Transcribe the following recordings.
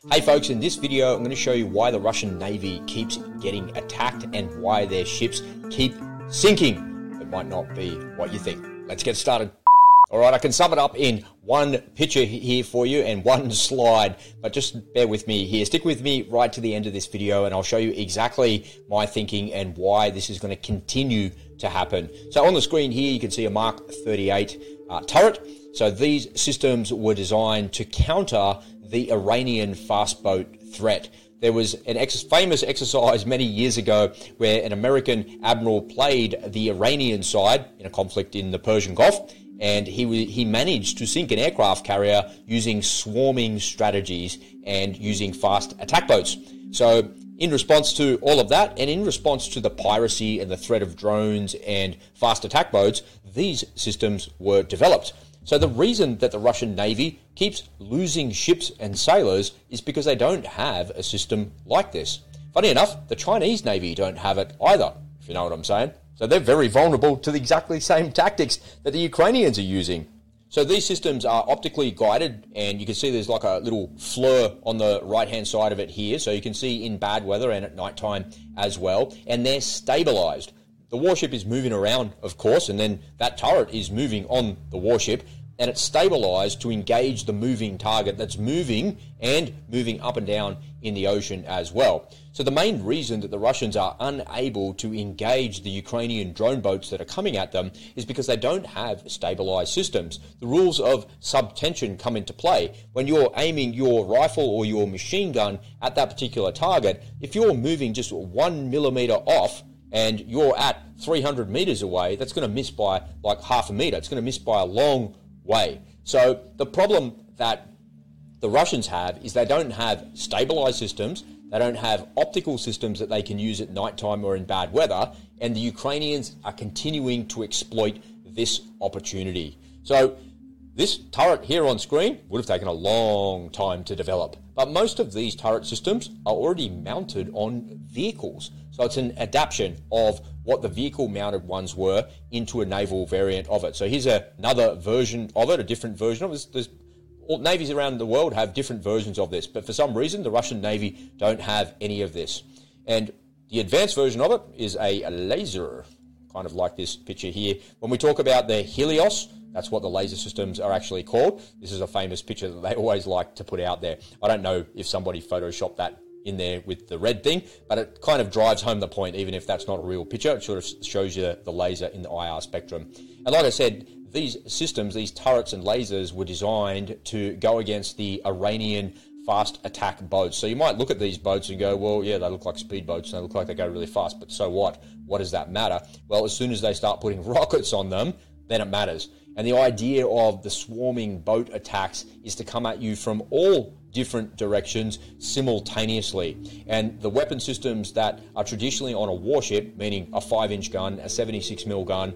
Hey folks, in this video I'm going to show you why the Russian Navy keeps getting attacked and why their ships keep sinking. It might not be what you think. Let's get started. Alright, I can sum it up in one picture here for you and one slide, but just bear with me here. Stick with me right to the end of this video and I'll show you exactly my thinking and why this is going to continue to happen. So on the screen here you can see a Mark 38 turret. So these systems were designed to counter the Iranian fast boat threat. There was an famous exercise many years ago where an American admiral played the Iranian side in a conflict in the Persian Gulf, and he managed to sink an aircraft carrier using swarming strategies and using fast attack boats. So in response to all of that, and in response to the piracy and the threat of drones and fast attack boats, these systems were developed. So the reason that the Russian Navy keeps losing ships and sailors is because they don't have a system like this. Funny enough, the Chinese Navy don't have it either, if you know what I'm saying. So they're very vulnerable to the exactly same tactics that the Ukrainians are using. So these systems are optically guided, and you can see there's like a little flare on the right-hand side of it here. So you can see in bad weather and at nighttime as well, and they're stabilized. The warship is moving around, of course, and then that turret is moving on the warship, and it's stabilized to engage the moving target that's moving and moving up and down in the ocean as well. So the main reason that the Russians are unable to engage the Ukrainian drone boats that are coming at them is because they don't have stabilized systems. The rules of subtension come into play. When you're aiming your rifle or your machine gun at that particular target, if you're moving just 1 millimeter off, and you're at 300 meters away, that's going to miss by like half a meter. It's going to miss by a long way. So the problem that the Russians have is they don't have stabilized systems, they don't have optical systems that they can use at nighttime or in bad weather, and the Ukrainians are continuing to exploit this opportunity. So this turret here on screen would have taken a long time to develop, but most of these turret systems are already mounted on vehicles. So it's an adaptation of what the vehicle-mounted ones were into a naval variant of it. So here's another version of it, a different version of it. All navies around the world have different versions of this, but for some reason the Russian Navy don't have any of this. And the advanced version of it is a laser, kind of like this picture here. When we talk about the Helios, that's what the laser systems are actually called. This is a famous picture that they always like to put out there. I don't know if somebody photoshopped that in there with the red thing, but it kind of drives home the point, even if that's not a real picture. It sort of shows you the laser in the IR spectrum. And like I said, these systems, these turrets and lasers were designed to go against the Iranian fast attack boats. So you might look at these boats and go, well, yeah, they look like speedboats, they look like they go really fast, but so what? What does that matter? Well, as soon as they start putting rockets on them, then it matters. And the idea of the swarming boat attacks is to come at you from all different directions simultaneously. And the weapon systems that are traditionally on a warship, meaning a 5-inch gun, a 76mm gun,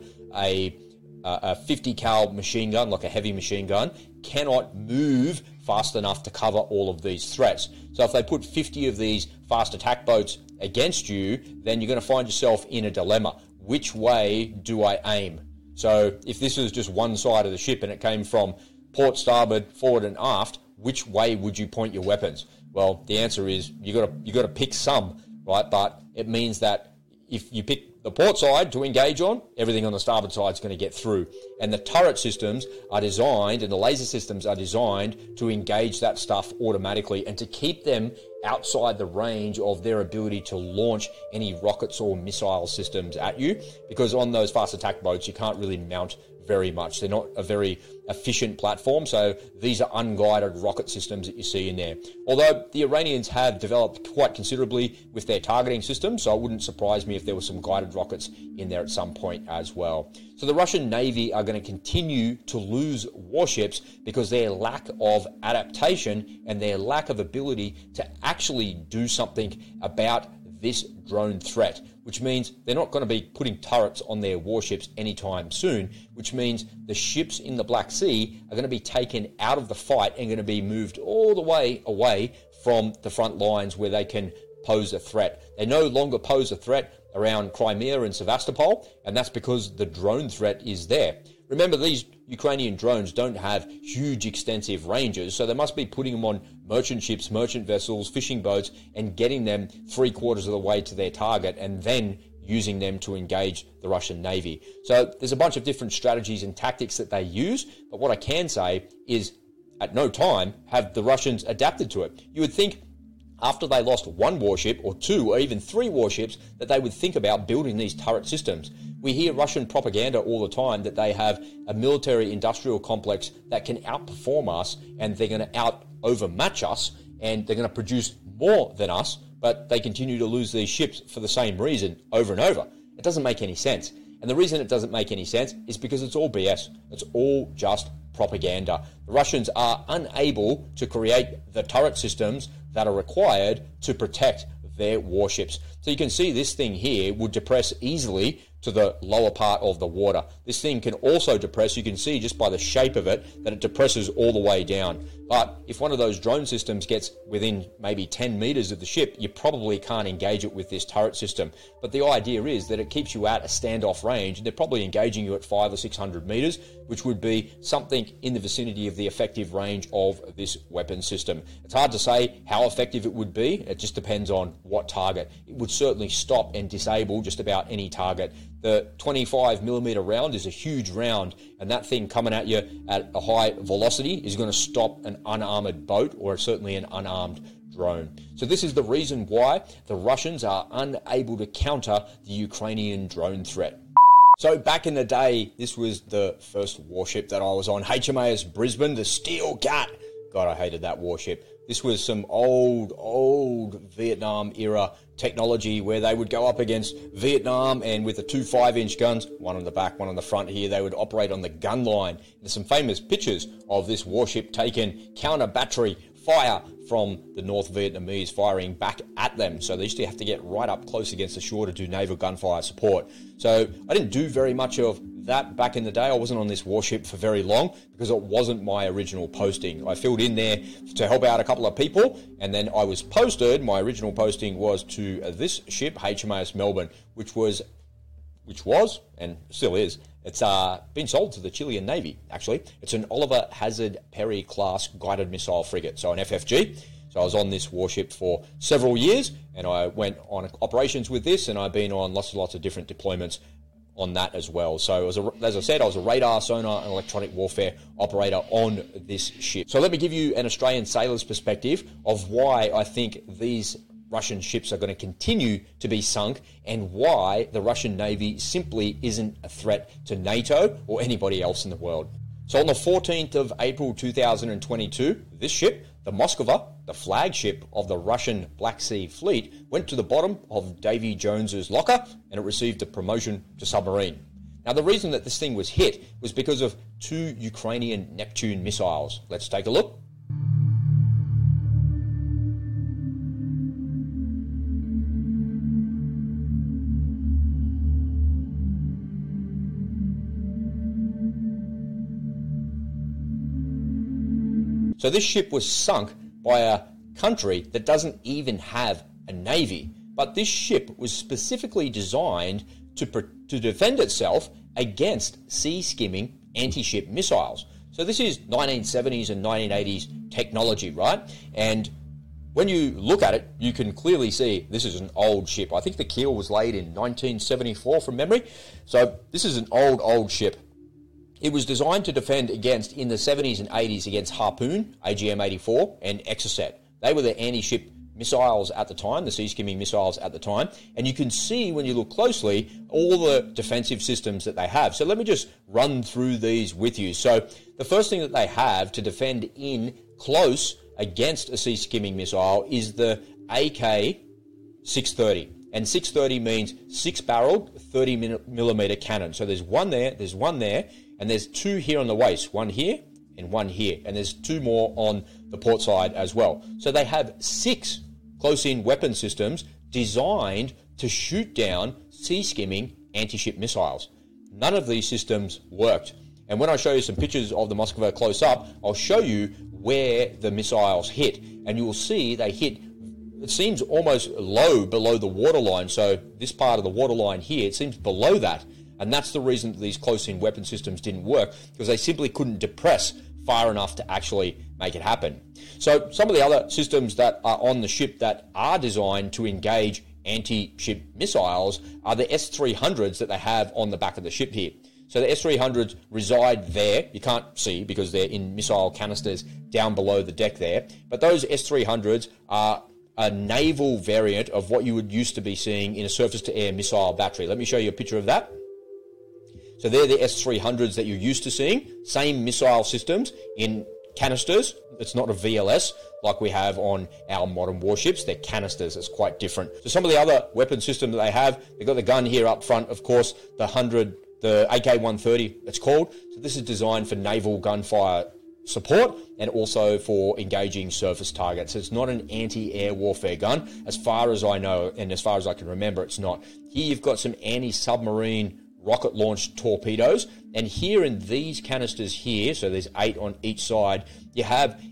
a 50 cal machine gun, like a heavy machine gun, cannot move fast enough to cover all of these threats. So if they put 50 of these fast attack boats against you, then you're going to find yourself in a dilemma. Which way do I aim? So if this was just one side of the ship and it came from port, starboard, forward and aft, which way would you point your weapons? Well, the answer is you got to pick some, right? But it means that if you pick the port side to engage on, everything on the starboard side is going to get through. And the turret systems are designed, and the laser systems are designed to engage that stuff automatically and to keep them outside the range of their ability to launch any rockets or missile systems at you, because on those fast attack boats you can't really mount very much. They're not a very efficient platform, so these are unguided rocket systems that you see in there. Although the Iranians have developed quite considerably with their targeting system, so it wouldn't surprise me if there were some guided rockets in there at some point as well. So the Russian Navy are going to continue to lose warships because their lack of adaptation and their lack of ability to actually do something about this drone threat, which means they're not going to be putting turrets on their warships anytime soon, which means the ships in the Black Sea are going to be taken out of the fight and going to be moved all the way away from the front lines where they can pose a threat. They no longer pose a threat around Crimea and Sevastopol, and that's because the drone threat is there. Remember, these Ukrainian drones don't have huge, extensive ranges, so they must be putting them on merchant ships, merchant vessels, fishing boats, and getting them 3/4 of the way to their target, and then using them to engage the Russian Navy. So there's a bunch of different strategies and tactics that they use, but what I can say is at no time have the Russians adapted to it. You would think after they lost one warship or two or even three warships that they would think about building these turret systems. We hear Russian propaganda all the time that they have a military industrial complex that can outperform us and they're going to overmatch us and they're going to produce more than us, but they continue to lose these ships for the same reason over and over. It doesn't make any sense. And the reason it doesn't make any sense is because it's all BS. It's all just propaganda. The Russians are unable to create the turret systems that are required to protect their warships. So you can see this thing here would depress easily to the lower part of the water. This thing can also depress, you can see just by the shape of it, that it depresses all the way down. But if one of those drone systems gets within maybe 10 meters of the ship, you probably can't engage it with this turret system. But the idea is that it keeps you at a standoff range, and they're probably engaging you at 500 or 600 meters, which would be something in the vicinity of the effective range of this weapon system. It's hard to say how effective it would be. It just depends on what target. It would certainly stop and disable just about any target. The 25mm round is a huge round, and that thing coming at you at a high velocity is going to stop an unarmored boat or certainly an unarmed drone. So this is the reason why the Russians are unable to counter the Ukrainian drone threat. So back in the day, this was the first warship that I was on, HMAS Brisbane, the Steel Cat. God, I hated that warship. This was some old Vietnam era technology where they would go up against Vietnam, and with the two 5-inch guns, one on the back, one on the front here, they would operate on the gun line. There's some famous pictures of this warship taking counter battery fire from the North Vietnamese firing back at them. So they used to have to get right up close against the shore to do naval gunfire support. So I didn't do very much of that back in the day. I wasn't on this warship for very long because it wasn't my original posting. I filled in there to help out a couple of people, and then I was posted. My original posting was to this ship, HMAS Melbourne, which was and still is. It's been sold to the Chilean Navy, actually. It's an Oliver Hazard Perry class guided missile frigate, so an FFG. So I was on this warship for several years, and I went on operations with this, and I've been on lots of different deployments on that as well. So as I said, I was a radar, sonar, and electronic warfare operator on this ship. So let me give you an Australian sailor's perspective of why I think these Russian ships are going to continue to be sunk and why the Russian Navy simply isn't a threat to NATO or anybody else in the world. So on the 14th of April 2022, this ship, the Moskva, the flagship of the Russian Black Sea Fleet, went to the bottom of Davy Jones's locker and it received a promotion to submarine. Now the reason that this thing was hit was because of two Ukrainian Neptune missiles. Let's take a look. So this ship was sunk by a country that doesn't even have a navy. But this ship was specifically designed to defend itself against sea-skimming anti-ship missiles. So this is 1970s and 1980s technology, right? And when you look at it, you can clearly see this is an old ship. I think the keel was laid in 1974 from memory. So this is an old ship. It was designed to defend against, in the 70s and 80s, against Harpoon, AGM-84, and Exocet. They were the anti-ship missiles at the time, the sea-skimming missiles at the time. And you can see, when you look closely, all the defensive systems that they have. So let me just run through these with you. So the first thing that they have to defend in close against a sea-skimming missile is the AK-630. And 630 means 6-barreled, 30mm cannon. So there's one there, and there's two here on the waist, one here and one here. And there's two more on the port side as well. So they have 6 close-in weapon systems designed to shoot down sea-skimming anti-ship missiles. None of these systems worked. And when I show you some pictures of the Moskva close up, I'll show you where the missiles hit. And you will see they hit, it seems almost low below the waterline. So this part of the waterline here, it seems below that. And that's the reason that these close-in weapon systems didn't work, because they simply couldn't depress far enough to actually make it happen. So some of the other systems that are on the ship that are designed to engage anti-ship missiles are the S-300s that they have on the back of the ship here. So the S-300s reside there. You can't see because they're in missile canisters down below the deck there. But those S-300s are a naval variant of what you would used to be seeing in a surface-to-air missile battery. Let me show you a picture of that. So they're the S-300s that you're used to seeing. Same missile systems in canisters. It's not a VLS like we have on our modern warships. They're canisters. It's quite different. So some of the other weapon systems that they have, they've got the gun here up front, of course, the AK-130, it's called. So this is designed for naval gunfire support and also for engaging surface targets. It's not an anti-air warfare gun. As far as I know, and as far as I can remember, it's not. Here you've got some anti-submarine rocket-launched torpedoes. And here in these canisters here, so there's 8 on each side, you have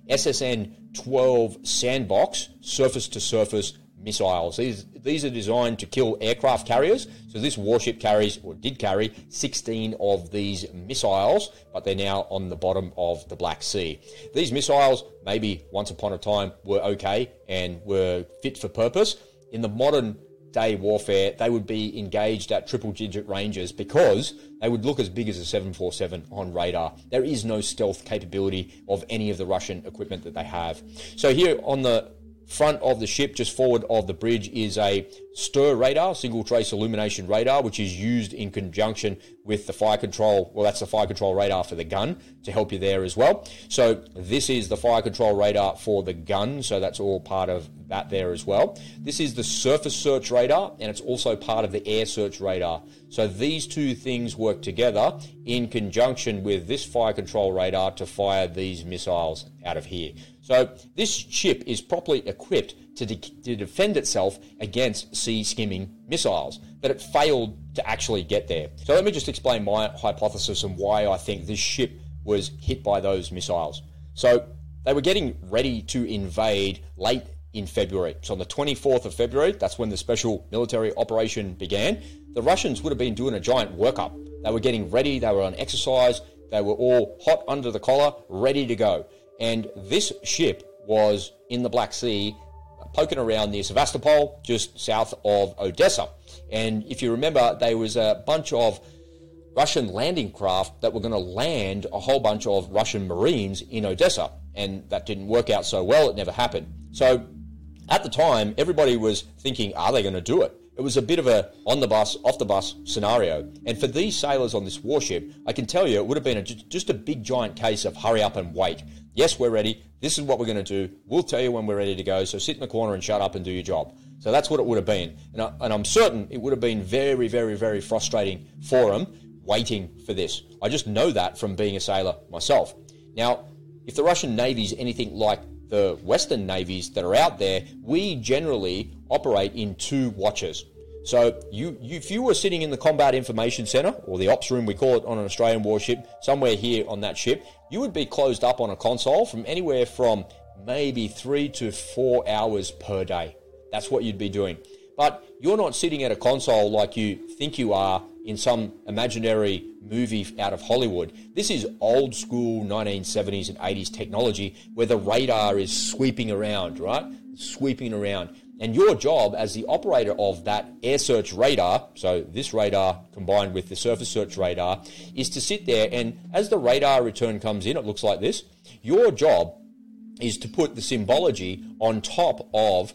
SSN-12 Sandbox surface-to-surface missiles. These are designed to kill aircraft carriers. So this warship carries, or did carry, 16 of these missiles, but they're now on the bottom of the Black Sea. These missiles, maybe once upon a time, were okay and were fit for purpose. In the modern day warfare, they would be engaged at triple-digit ranges because they would look as big as a 747 on radar. There is no stealth capability of any of the Russian equipment that they have. So here on the front of the ship, just forward of the bridge, is a STIR radar, single trace illumination radar, which is used in conjunction with the fire control. Well, that's the fire control radar for the gun to help you there as well. So this is the fire control radar for the gun. So that's all part of that there as well. This is the surface search radar, and it's also part of the air search radar. So these two things work together in conjunction with this fire control radar to fire these missiles out of here. So this ship is properly equipped to defend itself against sea skimming missiles, but it failed to actually get there. So let me just explain my hypothesis and why I think this ship was hit by those missiles. So they were getting ready to invade late in February. So on the 24th of February, that's when the special military operation began. The Russians would have been doing a giant workup. They were getting ready, they were on exercise, they were all hot under the collar, ready to go. And this ship was in the Black Sea, poking around near Sevastopol, just south of Odessa. And if you remember, there was a bunch of Russian landing craft that were going to land a whole bunch of Russian Marines in Odessa. And that didn't work out so well, it never happened. So at the time, everybody was thinking, are they going to do it? It was a bit of a on the bus, off the bus scenario. And for these sailors on this warship, I can tell you it would have been just a big giant case of hurry up and wait. Yes, we're ready. This is what we're going to do. We'll tell you when we're ready to go. So sit in the corner and shut up and do your job. So that's what it would have been. And I'm certain it would have been very, very, very frustrating for them waiting for this. I just know that from being a sailor myself. Now, if the Russian Navy is anything like the Western navies that are out there, we generally operate in 2 watches. So if you were sitting in the Combat Information Center, or the ops room we call it on an Australian warship, somewhere here on that ship, you would be closed up on a console from anywhere from maybe 3 to 4 hours per day. That's what you'd be doing. But you're not sitting at a console like you think you are in some imaginary movie out of Hollywood. This is old school 1970s and 80s technology where the radar is sweeping around, right? Sweeping around. And your job as the operator of that air search radar, so this radar combined with the surface search radar, is to sit there, and as the radar return comes in, it looks like this. Your job is to put the symbology on top of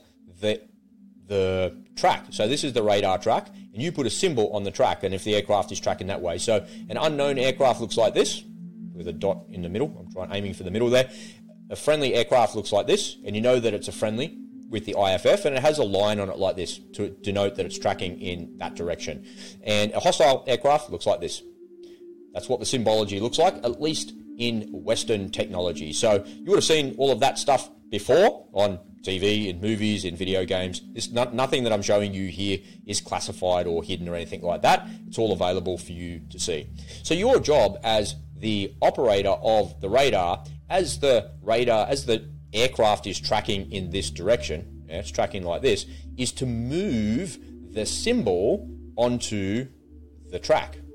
the track. So this is the radar track, and you put a symbol on the track, and if the aircraft is tracking that way. So an unknown aircraft looks like this, with a dot in the middle. I'm aiming for the middle there. A friendly aircraft looks like this, and you know that it's a friendly with the IFF, and it has a line on it like this to denote that it's tracking in that direction. And a hostile aircraft looks like this. That's what the symbology looks like, at least in Western technology. So you would have seen all of that stuff before on TV, in movies, in video games. Nothing that I'm showing you here is classified or hidden or anything like that. It's all available for you to see. So your job as the operator of the radar, as the aircraft is tracking in this direction, it's tracking like this, is to move the symbol onto the track.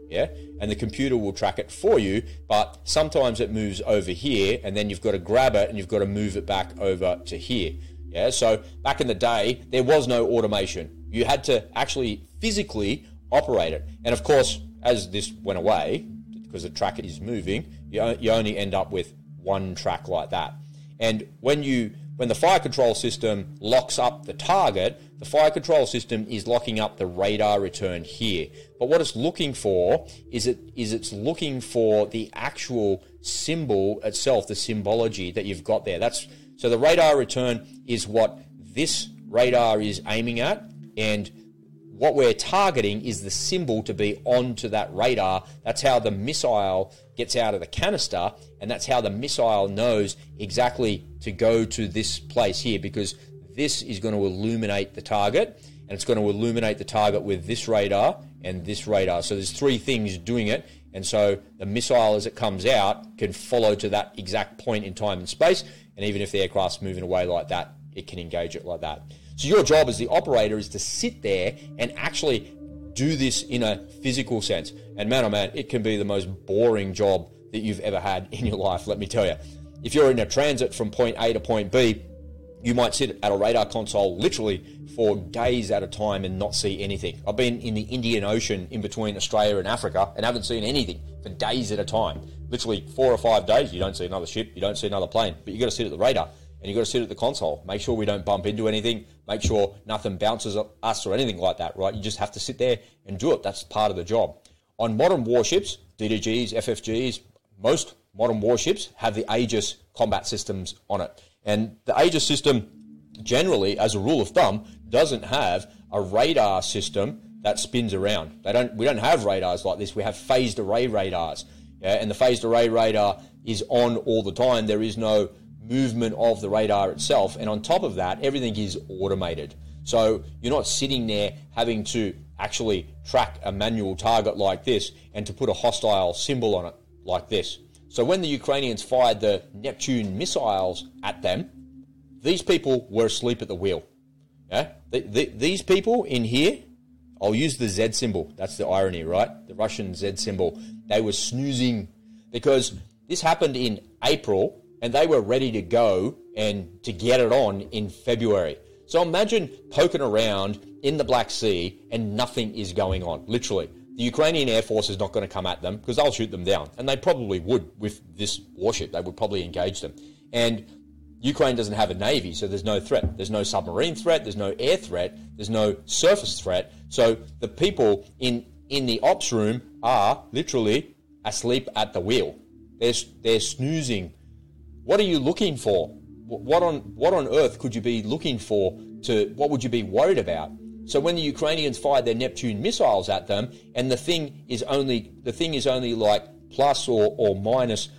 yeah? And the computer will track it for you, but sometimes it moves over here, and then you've got to grab it and you've got to move it back over to here, yeah? So back in the day, there was no automation. You had to actually physically operate it. And of course, as this went away, because the track is moving, you only end up with one track like that. And when the fire control system locks up the target, the fire control system is locking up the radar return here. But what it's looking for is it's looking for the actual symbol itself, the symbology that you've got there. So the radar return is what this radar is aiming at, and what we're targeting is the symbol to be onto that radar. That's how the missile gets out of the canister, and that's how the missile knows exactly to go to this place here, because this is going to illuminate the target, and it's going to illuminate the target with this radar and this radar. So there's three things doing it, and so the missile, as it comes out, can follow to that exact point in time and space, and even if the aircraft's moving away like that, it can engage it like that. So your job as the operator is to sit there and actually do this in a physical sense. And man, oh man, it can be the most boring job that you've ever had in your life, let me tell you. If you're in a transit from point A to point B, you might sit at a radar console literally for days at a time and not see anything. I've been in the Indian Ocean in between Australia and Africa and haven't seen anything for days at a time. Literally 4 or 5 days, you don't see another ship, you don't see another plane, but you got to sit at the radar. And you've got to sit at the console. Make sure we don't bump into anything. Make sure nothing bounces at us or anything like that, right? You just have to sit there and do it. That's part of the job. On modern warships, DDGs, FFGs, most modern warships have the Aegis combat systems on it. And the Aegis system, generally, as a rule of thumb, doesn't have a radar system that spins around. We don't have radars like this. We have phased array radars. Yeah? And the phased array radar is on all the time. There is no movement of the radar itself, and on top of that, everything is automated. So you're not sitting there having to actually track a manual target like this and to put a hostile symbol on it like this. So when the Ukrainians fired the Neptune missiles at them, these people were asleep at the wheel. Yeah? These people in here, I'll use the Z symbol. That's the irony, right? The Russian Z symbol. They were snoozing because this happened in April, and they were ready to go and to get it on in February. So imagine poking around in the Black Sea and nothing is going on, literally. The Ukrainian Air Force is not going to come at them because they'll shoot them down. And they probably would with this warship. They would probably engage them. And Ukraine doesn't have a navy, so there's no threat. There's no submarine threat. There's no air threat. There's no surface threat. So the people in the ops room are literally asleep at the wheel. They're snoozing. What are you looking for? What on earth could you be looking for? What would you be worried about? So when the Ukrainians fired their Neptune missiles at them, and the thing is only like plus or minus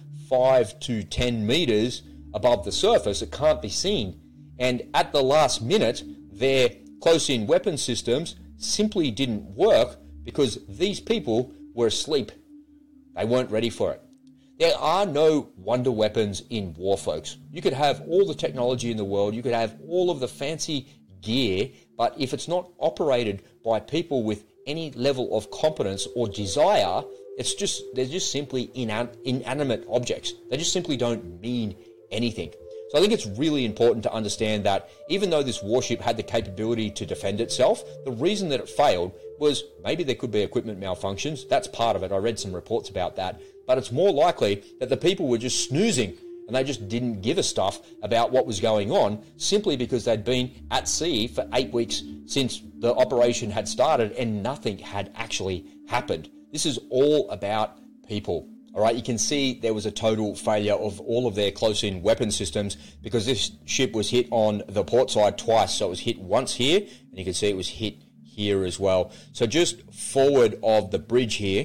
5 to 10 meters above the surface, it can't be seen. And at the last minute, their close-in weapon systems simply didn't work because these people were asleep. They weren't ready for it. There are no wonder weapons in war, folks. You could have all the technology in the world, you could have all of the fancy gear, but if it's not operated by people with any level of competence or desire, they're just simply inanimate objects. They just simply don't mean anything. So I think it's really important to understand that even though this warship had the capability to defend itself, the reason that it failed was maybe there could be equipment malfunctions. That's part of it. I read some reports about that. But it's more likely that the people were just snoozing and they just didn't give a stuff about what was going on simply because they'd been at sea for 8 weeks since the operation had started and nothing had actually happened. This is all about people. All right, you can see there was a total failure of all of their close-in weapon systems because this ship was hit on the port side twice. So it was hit once here, and you can see it was hit here as well. So just forward of the bridge here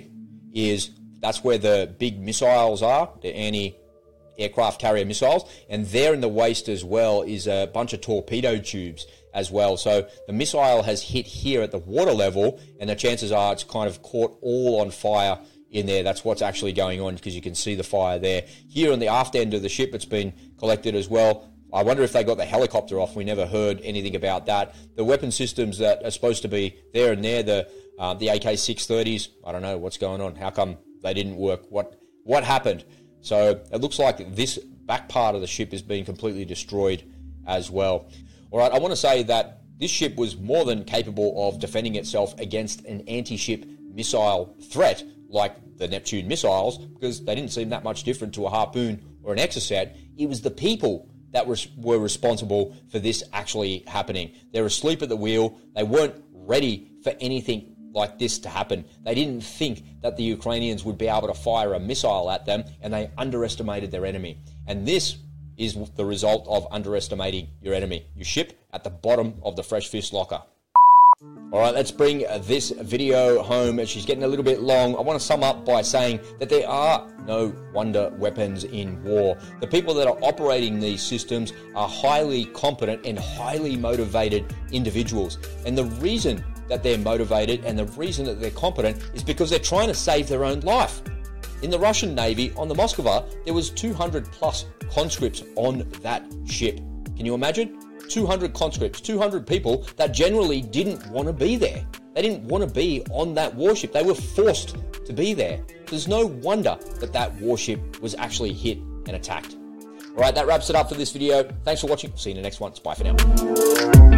that's where the big missiles are, the anti-aircraft carrier missiles, and there in the waist as well is a bunch of torpedo tubes as well. So the missile has hit here at the water level, and the chances are it's kind of caught all on fire in there. That's what's actually going on because you can see the fire there. Here on the aft end of the ship, it's been collected as well. I wonder if they got the helicopter off. We never heard anything about that. The weapon systems that are supposed to be there and there, the The AK-630s, I don't know what's going on. How come they didn't work? What happened? So it looks like this back part of the ship is being completely destroyed as well. All right, I want to say that this ship was more than capable of defending itself against an anti-ship missile threat like the Neptune missiles, because they didn't seem that much different to a Harpoon or an Exocet. It was the people that were responsible for this actually happening. They're asleep at the wheel. They weren't ready for anything like this to happen. They didn't think that the Ukrainians would be able to fire a missile at them, and they underestimated their enemy. And this is the result of underestimating your enemy. Your ship at the bottom of the fresh fish locker. All right, let's bring this video home. She's getting a little bit long. I want to sum up by saying that there are no wonder weapons in war. The people that are operating these systems are highly competent and highly motivated individuals. And the reason that they're motivated and the reason that they're competent is because they're trying to save their own life. In the Russian Navy, on the Moskva, there was 200 plus conscripts on that ship. Can you imagine? 200 conscripts, 200 people that generally didn't want to be there. They didn't want to be on that warship. They were forced to be there. There's no wonder that that warship was actually hit and attacked. All right, that wraps it up for this video. Thanks for watching. See you in the next one. Bye for now.